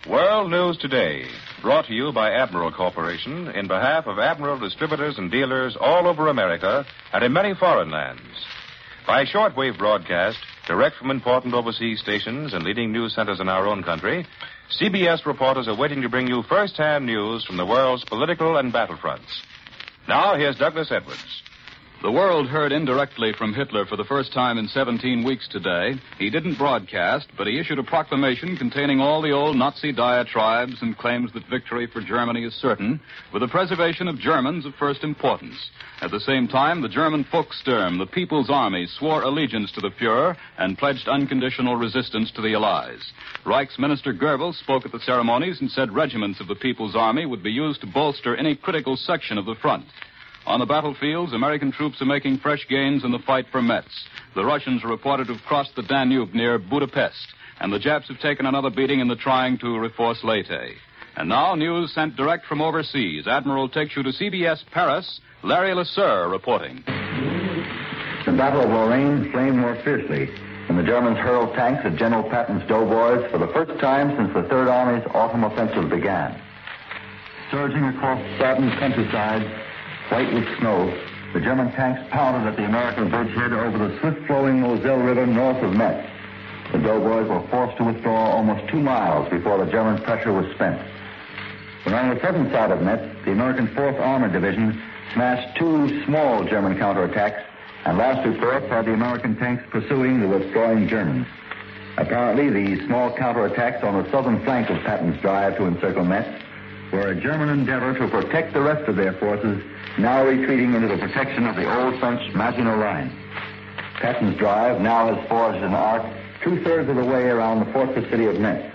World News Today, brought to you by Admiral Corporation in behalf of Admiral distributors and dealers all over America and in many foreign lands. By shortwave broadcast, direct from important overseas stations and leading news centers in our own country, CBS reporters are waiting to bring you first-hand news from the world's political and battlefronts. Now, here's Douglas Edwards. The world heard indirectly from Hitler for the first time in 17 weeks today. He didn't broadcast, but he issued a proclamation containing all the old Nazi diatribes and claims that victory for Germany is certain, with the preservation of Germans of first importance. At the same time, the German Volkssturm, the People's Army, swore allegiance to the Fuhrer and pledged unconditional resistance to the Allies. Reich's Minister Goebbels spoke at the ceremonies and said regiments of the People's Army would be used to bolster any critical section of the front. On the battlefields, American troops are making fresh gains in the fight for Metz. The Russians are reported to have crossed the Danube near Budapest, and the Japs have taken another beating in the trying to reinforce Leyte. And now, news sent direct from overseas. Admiral takes you to CBS Paris. Larry LeSueur reporting. The Battle of Lorraine flamed more fiercely, and the Germans hurled tanks at General Patton's doughboys for the first time since the Third Army's autumn offensive began. Surging across Staten's countryside, white with snow, the German tanks pounded at the American bridgehead over the swift-flowing Moselle River north of Metz. The doughboys were forced to withdraw almost 2 miles before the German pressure was spent. When on the southern side of Metz, the American 4th Armored Division smashed 2 small German counterattacks, and last reports had the American tanks pursuing the withdrawing Germans. Apparently, these small counterattacks on the southern flank of Patton's drive to encircle Metz were a German endeavor to protect the rest of their forces now retreating into the protection of the old French Maginot Line. Patton's drive now has forged an arc 2/3 of the way around the fortress city of Metz.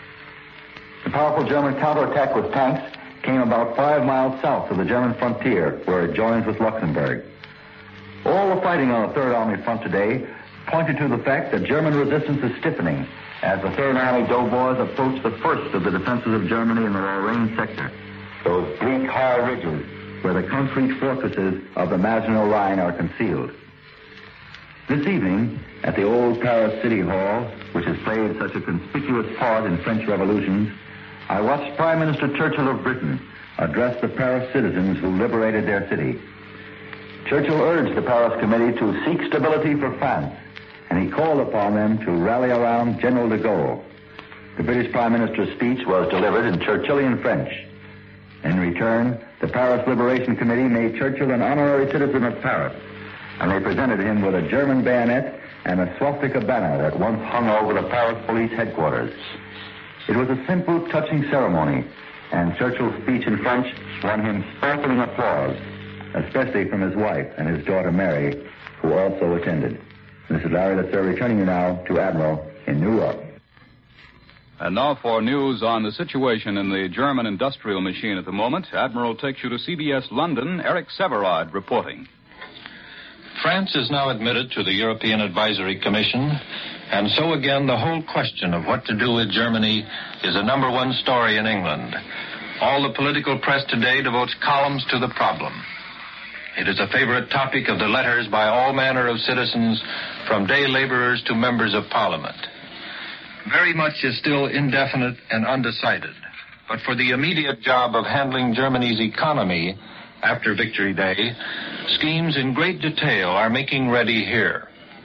The powerful German counterattack with tanks came about 5 miles south of the German frontier, where it joins with Luxembourg. All the fighting on the Third Army front today pointed to the fact that German resistance is stiffening as the Third Army doughboys approach the first of the defenses of Germany in the Lorraine sector, those bleak high ridges where the concrete fortresses of the Maginot Line are concealed. This evening, at the old Paris City Hall, which has played such a conspicuous part in French revolutions, I watched Prime Minister Churchill of Britain address the Paris citizens who liberated their city. Churchill urged the Paris Committee to seek stability for France, and he called upon them to rally around General de Gaulle. The British Prime Minister's speech was delivered in Churchillian French. In return, the Paris Liberation Committee made Churchill an honorary citizen of Paris, and they presented him with a German bayonet and a swastika banner that once hung over the Paris police headquarters. It was a simple, touching ceremony, and Churchill's speech in French won him sparkling applause, especially from his wife and his daughter Mary, who also attended. This is Larry LeSueur returning you now to Admiral in New York. And now for news on the situation in the German industrial machine at the moment. Admiral takes you to CBS London. Eric Severard reporting. France is now admitted to the European Advisory Commission, and so again the whole question of what to do with Germany is a number one story in England. All the political press today devotes columns to the problem. It is a favorite topic of the letters by all manner of citizens, from day laborers to members of Parliament. Very much is still indefinite and undecided. But for the immediate job of handling Germany's economy after Victory Day, schemes in great detail are making ready here.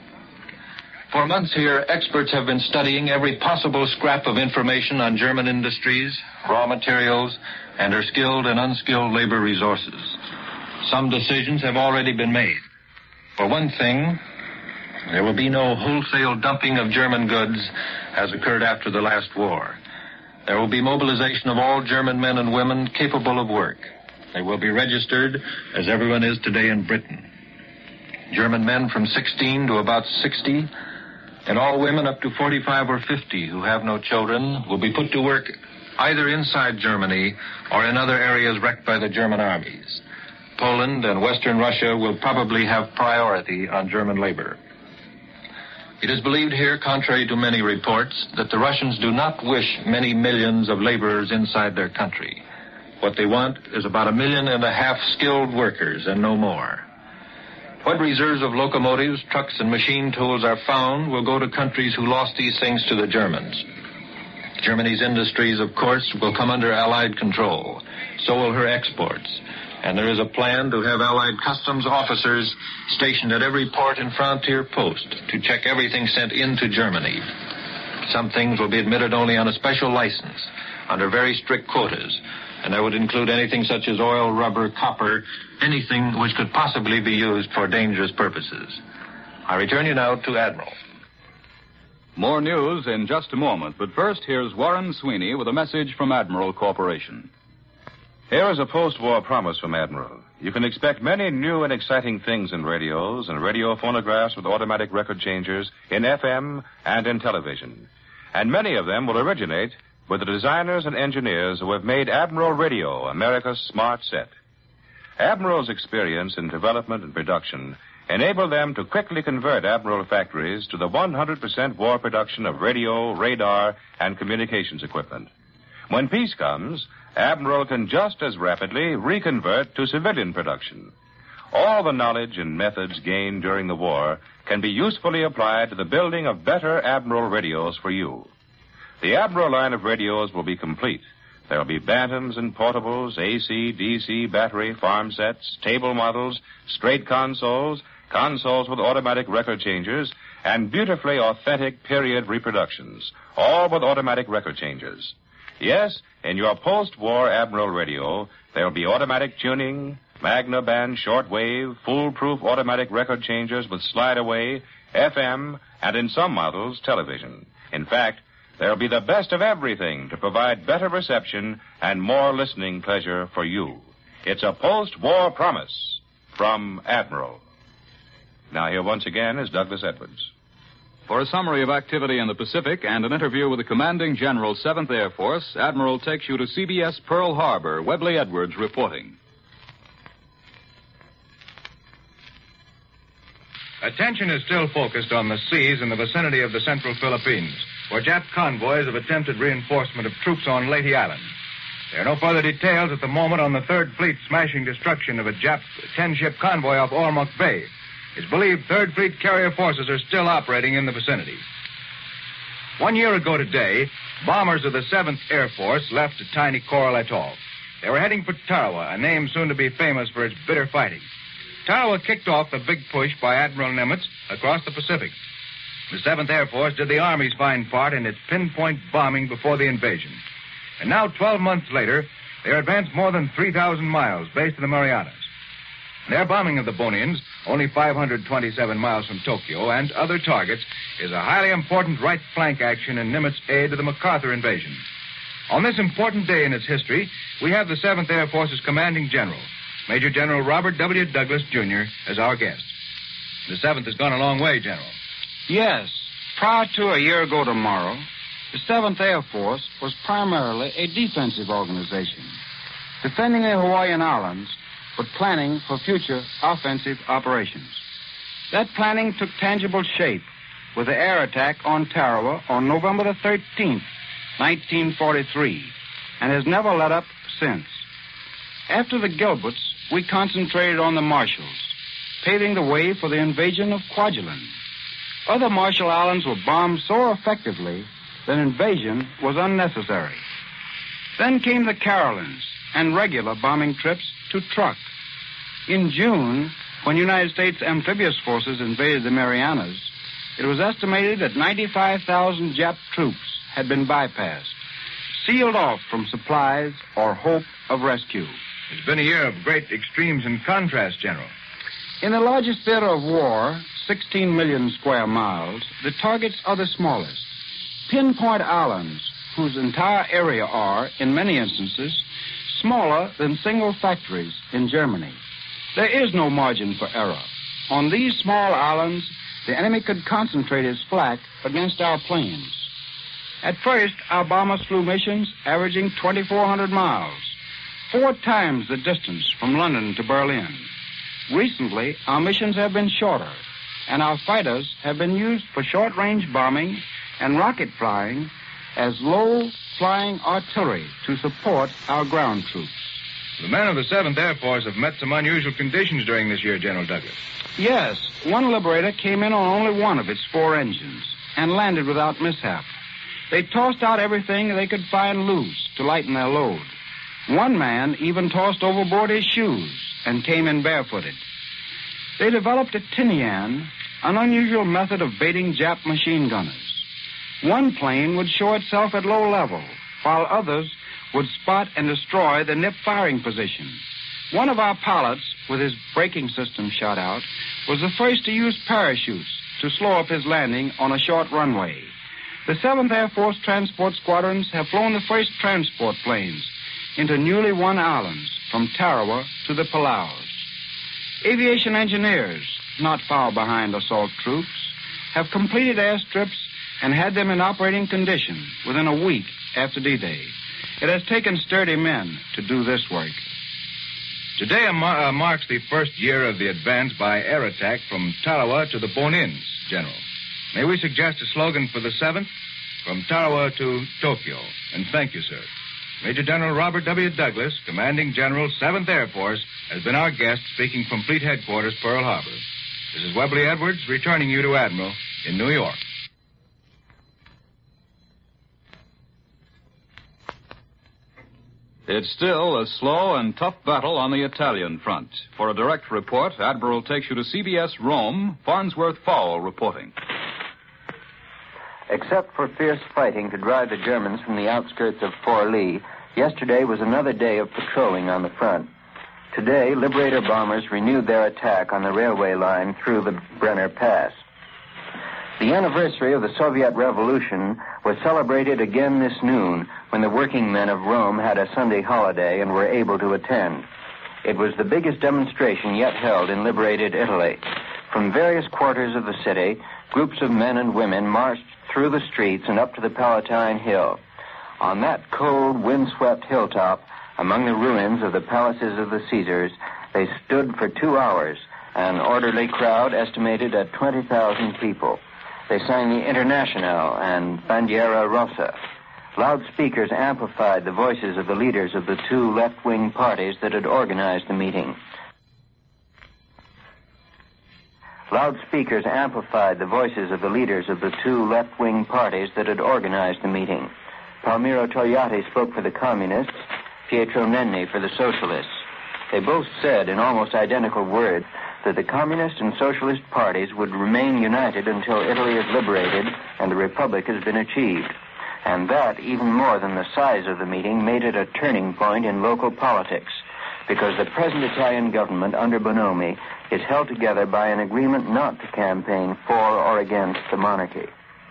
For months here, experts have been studying every possible scrap of information on German industries, raw materials, and their skilled and unskilled labor resources. Some decisions have already been made. For one thing, there will be no wholesale dumping of German goods as occurred after the last war. There will be mobilization of all German men and women capable of work. They will be registered as everyone is today in Britain. German men from 16 to about 60, and all women up to 45 or 50 who have no children will be put to work either inside Germany or in other areas wrecked by the German armies. Poland and Western Russia will probably have priority on German labor. It is believed here, contrary to many reports, that the Russians do not wish many millions of laborers inside their country. What they want is about 1.5 million skilled workers and no more. What reserves of locomotives, trucks, and machine tools are found will go to countries who lost these things to the Germans. Germany's industries, of course, will come under Allied control. So will her exports. And there is a plan to have Allied customs officers stationed at every port and frontier post to check everything sent into Germany. Some things will be admitted only on a special license, under very strict quotas. And that would include anything such as oil, rubber, copper, anything which could possibly be used for dangerous purposes. I return you now to Admiral. More news in just a moment, but first here's Warren Sweeney with a message from Admiral Corporation. Here is a post-war promise from Admiral. You can expect many new and exciting things in radios and radio phonographs with automatic record changers, in FM and in television. And many of them will originate with the designers and engineers who have made Admiral Radio America's smart set. Admiral's experience in development and production enabled them to quickly convert Admiral factories to the 100% war production of radio, radar, and communications equipment. When peace comes, Admiral can just as rapidly reconvert to civilian production. All the knowledge and methods gained during the war can be usefully applied to the building of better Admiral radios for you. The Admiral line of radios will be complete. There will be bantams and portables, AC, DC, battery, farm sets, table models, straight consoles, consoles with automatic record changers, and beautifully authentic period reproductions, all with automatic record changers. Yes, in your post-war Admiral radio, there will be automatic tuning, Magna band shortwave, foolproof automatic record changers with slide-away, FM, and in some models, television. In fact, there will be the best of everything to provide better reception and more listening pleasure for you. It's a post-war promise from Admiral. Now here once again is Douglas Edwards. For a summary of activity in the Pacific and an interview with the Commanding General, 7th Air Force, Admiral takes you to CBS Pearl Harbor. Webley Edwards reporting. Attention is still focused on the seas in the vicinity of the Central Philippines, where Jap convoys have attempted reinforcement of troops on Leyte Island. There are no further details at the moment on the Third Fleet smashing destruction of a Jap 10-ship convoy off Ormoc Bay. It's believed Third Fleet carrier forces are still operating in the vicinity. 1 year ago today, bombers of the 7th Air Force left a tiny coral atoll. They were heading for Tarawa, a name soon to be famous for its bitter fighting. Tarawa kicked off the big push by Admiral Nimitz across the Pacific. The 7th Air Force did the Army's fine part in its pinpoint bombing before the invasion. And now, 12 months later, they are advanced more than 3,000 miles based in the Marianas. Their bombing of the Bonians, only 527 miles from Tokyo, and other targets, is a highly important right flank action in Nimitz's aid to the MacArthur invasion. On this important day in its history, we have the 7th Air Force's commanding general, Major General Robert W. Douglas, Jr., as our guest. The 7th has gone a long way, General. Yes. Prior to a year ago tomorrow, the 7th Air Force was primarily a defensive organization, defending the Hawaiian Islands, but planning for future offensive operations. That planning took tangible shape with the air attack on Tarawa on November the 13th, 1943, and has never let up since. After the Gilberts, we concentrated on the Marshalls, paving the way for the invasion of Kwajalein. Other Marshall Islands were bombed so effectively that invasion was unnecessary. Then came the Carolines and regular bombing trips to Truk. In June, when United States amphibious forces invaded the Marianas, it was estimated that 95,000 Jap troops had been bypassed, sealed off from supplies or hope of rescue. It's been a year of great extremes and contrast, General. In the largest theater of war, 16 million square miles, the targets are the smallest. Pinpoint islands, whose entire area are, in many instances, smaller than single factories in Germany. There is no margin for error. On these small islands, the enemy could concentrate his flak against our planes. At first, our bombers flew missions averaging 2,400 miles, 4 times the distance from London to Berlin. Recently, our missions have been shorter, and our fighters have been used for short-range bombing and rocket flying as low-flying artillery to support our ground troops. The men of the 7th Air Force have met some unusual conditions during this year, General Douglas. Yes, one Liberator came in on only one of its 4 engines and landed without mishap. They tossed out everything they could find loose to lighten their load. One man even tossed overboard his shoes and came in barefooted. They developed a tinian, an unusual method of baiting Jap machine gunners. One plane would show itself at low level, while others would spot and destroy the nip firing position. One of our pilots, with his braking system shot out, was the first to use parachutes to slow up his landing on a short runway. The 7th Air Force transport squadrons have flown the first transport planes into newly won islands from Tarawa to the Palaus. Aviation engineers, not far behind assault troops, have completed airstrips and had them in operating condition within a week after D-Day. It has taken sturdy men to do this work. Today marks the first year of the advance by air attack from Tarawa to the Bonins, General. May we suggest a slogan for the 7th? From Tarawa to Tokyo. And thank you, sir. Major General Robert W. Douglas, Commanding General, 7th Air Force, has been our guest speaking from Fleet Headquarters, Pearl Harbor. This is Webley Edwards returning you to Admiral in New York. It's still a slow and tough battle on the Italian front. For a direct report, Admiral takes you to CBS Rome, Farnsworth Fowle reporting. Except for fierce fighting to drive the Germans from the outskirts of Forli, yesterday was another day of patrolling on the front. Today, Liberator bombers renewed their attack on the railway line through the Brenner Pass. The anniversary of the Soviet Revolution was celebrated again this noon when the working men of Rome had a Sunday holiday and were able to attend. It was the biggest demonstration yet held in liberated Italy. From various quarters of the city, groups of men and women marched through the streets and up to the Palatine Hill. On that cold, wind-swept hilltop, among the ruins of the palaces of the Caesars, they stood for 2 hours, an orderly crowd estimated at 20,000 people. They sang the Internationale and Bandiera Rossa. Loudspeakers amplified the voices of the leaders of the two left-wing parties that had organized the meeting. Loudspeakers amplified the voices of the leaders of the two left-wing parties that had organized the meeting. Palmiro Togliatti spoke for the Communists, Pietro Nenni for the Socialists. They both said in almost identical words that the Communist and Socialist parties would remain united until Italy is liberated and the Republic has been achieved. And that, even more than the size of the meeting, made it a turning point in local politics, because the present Italian government under Bonomi is held together by an agreement not to campaign for or against the monarchy.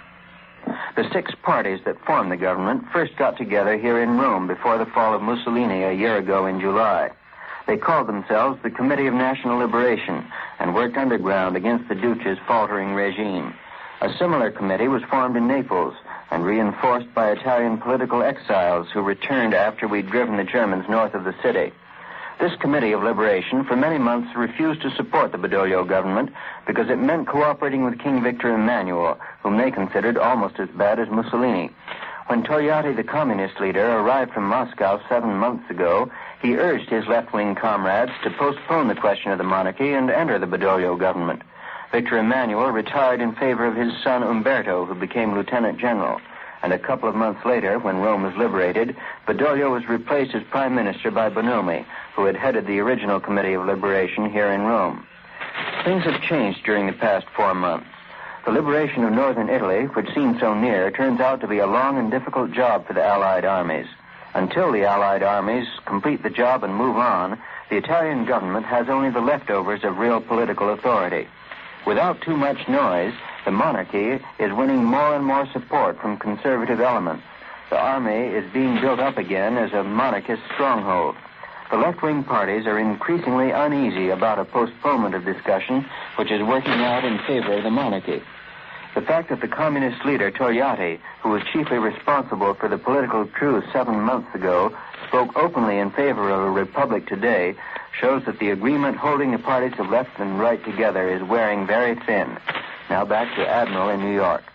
The 6 parties that formed the government first got together here in Rome before the fall of Mussolini a year ago in July. They called themselves the Committee of National Liberation and worked underground against the Duce's faltering regime. A similar committee was formed in Naples and reinforced by Italian political exiles who returned after we'd driven the Germans north of the city. This Committee of Liberation for many months refused to support the Badoglio government because it meant cooperating with King Victor Emmanuel, whom they considered almost as bad as Mussolini. When Togliatti, the communist leader, arrived from Moscow 7 months ago, he urged his left-wing comrades to postpone the question of the monarchy and enter the Badoglio government. Victor Emmanuel retired in favor of his son Umberto, who became lieutenant general. And a couple of months later, when Rome was liberated, Badoglio was replaced as prime minister by Bonomi, who had headed the original Committee of Liberation here in Rome. Things have changed during the past 4 months. The liberation of northern Italy, which seemed so near, turns out to be a long and difficult job for the Allied armies. Until the Allied armies complete the job and move on, the Italian government has only the leftovers of real political authority. Without too much noise, the monarchy is winning more and more support from conservative elements. The army is being built up again as a monarchist stronghold. The left-wing parties are increasingly uneasy about a postponement of discussion which is working out in favor of the monarchy. The fact that the communist leader, Togliatti, who was chiefly responsible for the political truce 7 months ago, spoke openly in favor of a republic today, shows that the agreement holding the parties of left and right together is wearing very thin. Now back to Admiral in New York.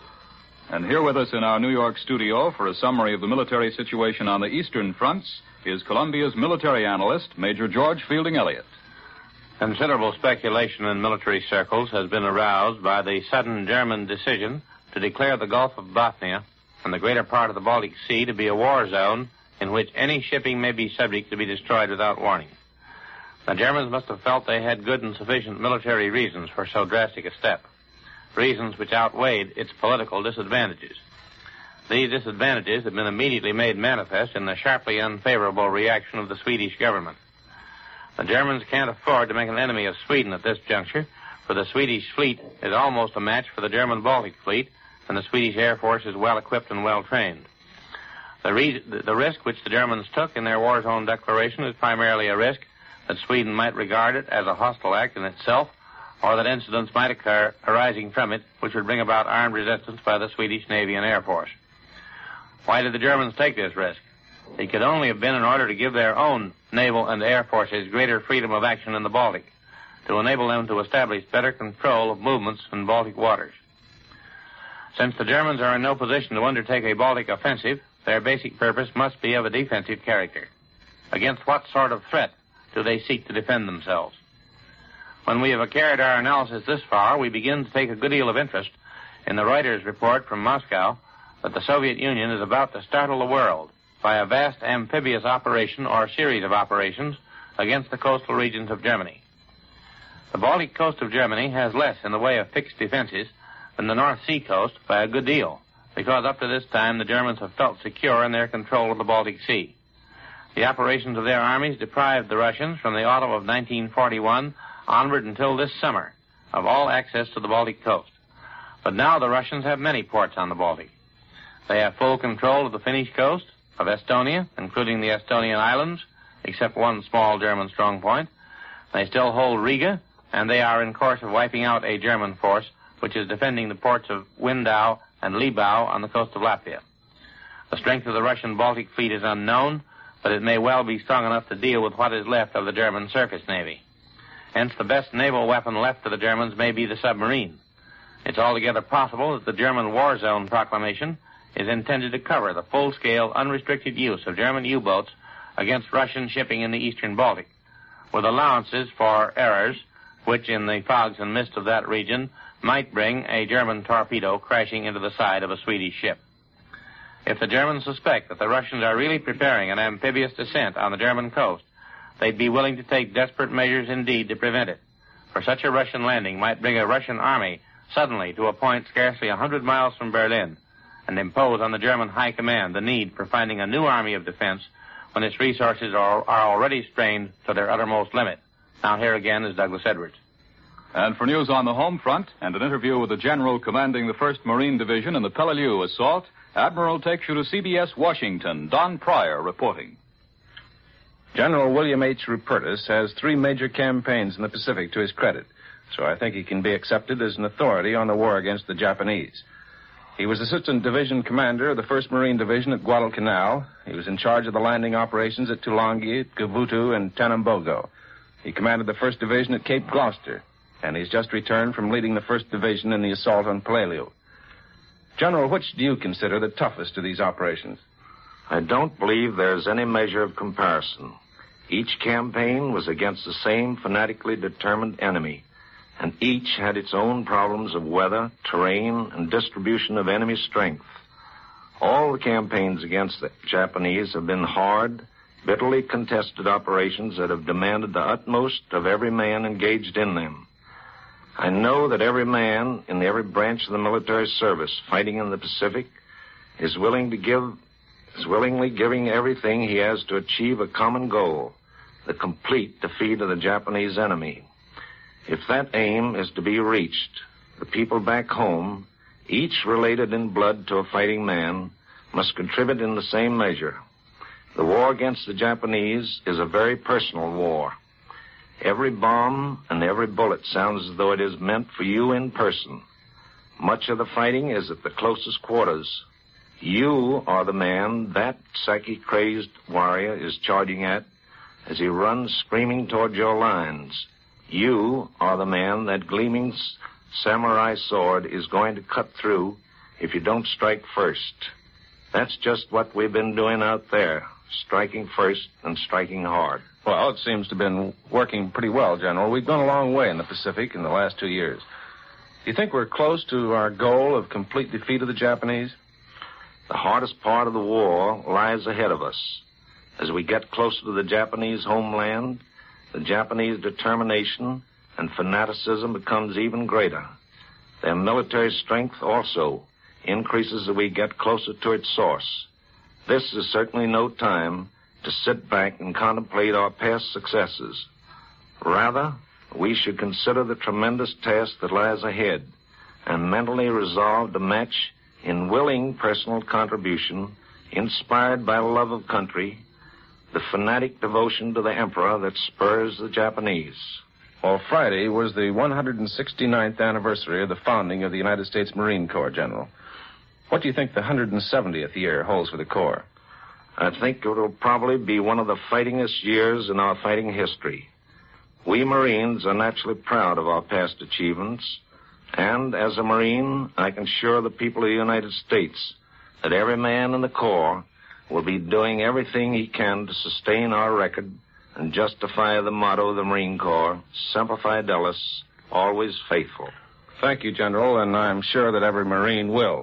And here with us in our New York studio for a summary of the military situation on the eastern fronts is Columbia's military analyst, Major George Fielding Elliott. Considerable speculation in military circles has been aroused by the sudden German decision to declare the Gulf of Bothnia and the greater part of the Baltic Sea to be a war zone in which any shipping may be subject to be destroyed without warning. The Germans must have felt they had good and sufficient military reasons for so drastic a step, reasons which outweighed its political disadvantages. These disadvantages have been immediately made manifest in the sharply unfavorable reaction of the Swedish government. The Germans can't afford to make an enemy of Sweden at this juncture, for the Swedish fleet is almost a match for the German Baltic fleet, and the Swedish Air Force is well equipped and well trained. The risk which the Germans took in their war zone declaration is primarily a risk that Sweden might regard it as a hostile act in itself, or that incidents might occur arising from it which would bring about armed resistance by the Swedish Navy and Air Force. Why did the Germans take this risk? It could only have been in order to give their own naval and air forces greater freedom of action in the Baltic, to enable them to establish better control of movements in Baltic waters. Since the Germans are in no position to undertake a Baltic offensive, their basic purpose must be of a defensive character. Against what sort of threat do they seek to defend themselves? When we have carried our analysis this far, we begin to take a good deal of interest in the Reuters report from Moscow that the Soviet Union is about to startle the world by a vast amphibious operation or series of operations against the coastal regions of Germany. The Baltic coast of Germany has less in the way of fixed defenses than the North Sea coast by a good deal, because up to this time the Germans have felt secure in their control of the Baltic Sea. The operations of their armies deprived the Russians from the autumn of 1941 onward until this summer of all access to the Baltic coast. But now the Russians have many ports on the Baltic. They have full control of the Finnish coast, of Estonia, including the Estonian islands, except one small German strong point. They still hold Riga, and they are in course of wiping out a German force which is defending the ports of Windau and Libau on the coast of Latvia. The strength of the Russian Baltic fleet is unknown, but it may well be strong enough to deal with what is left of the German surface navy. Hence, the best naval weapon left to the Germans may be the submarine. It's altogether possible that the German war zone proclamation is intended to cover the full-scale, unrestricted use of German U-boats against Russian shipping in the eastern Baltic, with allowances for errors which, in the fogs and mist of that region, might bring a German torpedo crashing into the side of a Swedish ship. If the Germans suspect that the Russians are really preparing an amphibious descent on the German coast, they'd be willing to take desperate measures indeed to prevent it, for such a Russian landing might bring a Russian army suddenly to a point scarcely 100 miles from Berlin, and impose on the German high command the need for finding a new army of defense when its resources are already strained to their uttermost limit. Now here again is Douglas Edwards. And for news on the home front and an interview with the general commanding the 1st Marine Division in the Peleliu assault, Admiral takes you to CBS Washington. Don Pryor reporting. General William H. Rupertus has 3 major campaigns in the Pacific to his credit, so I think he can be accepted as an authority on the war against the Japanese. He was Assistant Division Commander of the 1st Marine Division at Guadalcanal. He was in charge of the landing operations at Tulangi, Gavutu, and Tanambogo. He commanded the 1st Division at Cape Gloucester, and he's just returned from leading the 1st Division in the assault on Peleliu. General, which do you consider the toughest of these operations? I don't believe there's any measure of comparison. Each campaign was against the same fanatically determined enemy, and each had its own problems of weather, terrain, and distribution of enemy strength. All the campaigns against the Japanese have been hard, bitterly contested operations that have demanded the utmost of every man engaged in them. I know that every man in every branch of the military service fighting in the Pacific is willingly giving everything he has to achieve a common goal, the complete defeat of the Japanese enemy. If that aim is to be reached, the people back home, each related in blood to a fighting man, must contribute in the same measure. The war against the Japanese is a very personal war. Every bomb and every bullet sounds as though it is meant for you in person. Much of the fighting is at the closest quarters. You are the man that psyche-crazed warrior is charging at as he runs screaming toward your lines. You are the man that gleaming samurai sword is going to cut through if you don't strike first. That's just what we've been doing out there, striking first and striking hard. Well, it seems to have been working pretty well, General. We've gone a long way in the Pacific in the last 2 years. Do you think we're close to our goal of complete defeat of the Japanese? The hardest part of the war lies ahead of us. As we get closer to the Japanese homeland, the Japanese determination and fanaticism becomes even greater. Their military strength also increases as we get closer to its source. This is certainly no time to sit back and contemplate our past successes. Rather, we should consider the tremendous task that lies ahead and mentally resolve to match in willing personal contribution, inspired by love of country, the fanatic devotion to the emperor that spurs the Japanese. Well, Friday was the 169th anniversary of the founding of the United States Marine Corps, General. What do you think the 170th year holds for the Corps? I think it will probably be one of the fightingest years in our fighting history. We Marines are naturally proud of our past achievements, and as a Marine, I can assure the people of the United States that every man in the Corps will be doing everything he can to sustain our record and justify the motto of the Marine Corps, Semper Fidelis, always faithful. Thank you, General, and I'm sure that every Marine will.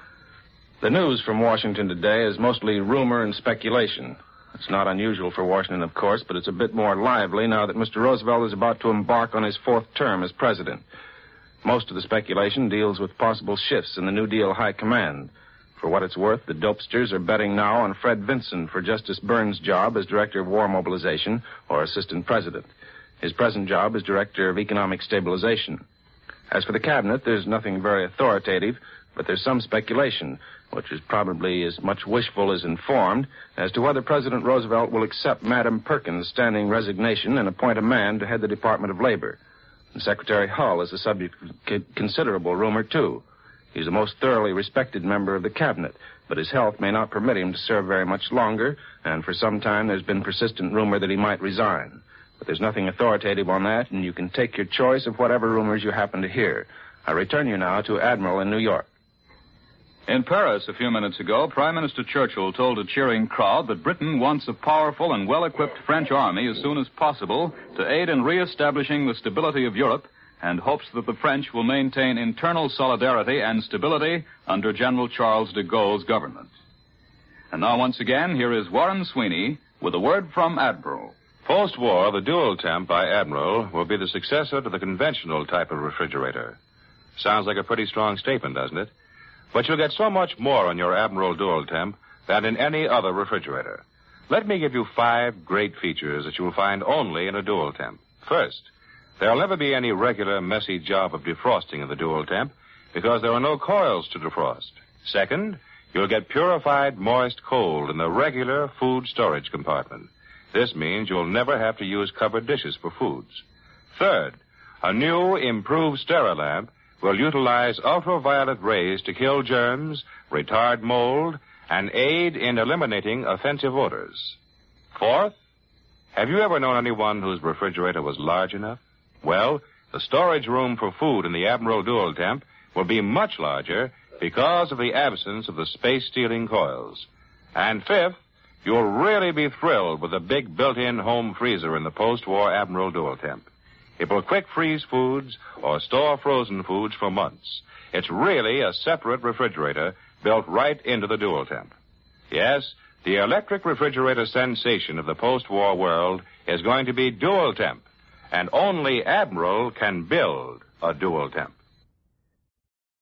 The news from Washington today is mostly rumor and speculation. It's not unusual for Washington, of course, but it's a bit more lively now that Mr. Roosevelt is about to embark on his 4th term as president. Most of the speculation deals with possible shifts in the New Deal high command. For what it's worth, the dopesters are betting now on Fred Vinson for Justice Burns' job as Director of War Mobilization or Assistant President. His present job is Director of Economic Stabilization. As for the Cabinet, there's nothing very authoritative, but there's some speculation, which is probably as much wishful as informed, as to whether President Roosevelt will accept Madam Perkins' standing resignation and appoint a man to head the Department of Labor. And Secretary Hull is a subject of considerable rumor, too. He's the most thoroughly respected member of the Cabinet, but his health may not permit him to serve very much longer, and for some time there's been persistent rumor that he might resign. But there's nothing authoritative on that, and you can take your choice of whatever rumors you happen to hear. I return you now to Admiral in New York. In Paris a few minutes ago, Prime Minister Churchill told a cheering crowd that Britain wants a powerful and well-equipped French army as soon as possible to aid in re-establishing the stability of Europe, and hopes that the French will maintain internal solidarity and stability under General Charles de Gaulle's government. And now, once again, here is Warren Sweeney with a word from Admiral. Post-war, the dual temp by Admiral will be the successor to the conventional type of refrigerator. Sounds like a pretty strong statement, doesn't it? But you'll get so much more on your Admiral dual temp than in any other refrigerator. Let me give you 5 great features that you'll find only in a dual temp. First, there'll never be any regular messy job of defrosting in the dual temp because there are no coils to defrost. Second, you'll get purified moist cold in the regular food storage compartment. This means you'll never have to use covered dishes for foods. Third, a new improved Sterilamp will utilize ultraviolet rays to kill germs, retard mold, and aid in eliminating offensive odors. Fourth, have you ever known anyone whose refrigerator was large enough? Well, the storage room for food in the Admiral Dual Temp will be much larger because of the absence of the space-stealing coils. And fifth, you'll really be thrilled with the big built-in home freezer in the post-war Admiral Dual Temp. It will quick freeze foods or store frozen foods for months. It's really a separate refrigerator built right into the Dual Temp. Yes, the electric refrigerator sensation of the post-war world is going to be Dual Temp, and only Admiral can build a Dual Temp.